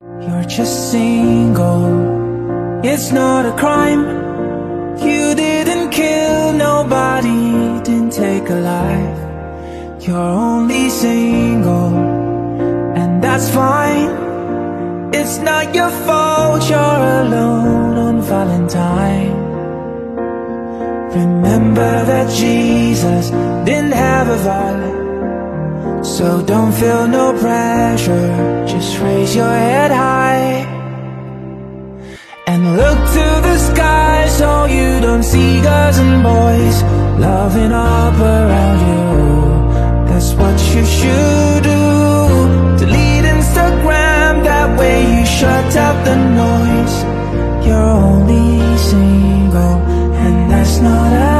You're just single, it's not a crime. You didn't kill nobody, didn't take a life. You're only single, and that's fine. It's not your fault you're alone on Valentine. Remember that Jesus didn't have a wallet, so don't feel no pressure, just raise your head high and look to the sky so you don't see girls and boys loving up around you. That's what you should do. Delete Instagram, that way you shut out the noise. You're only single, and that's not a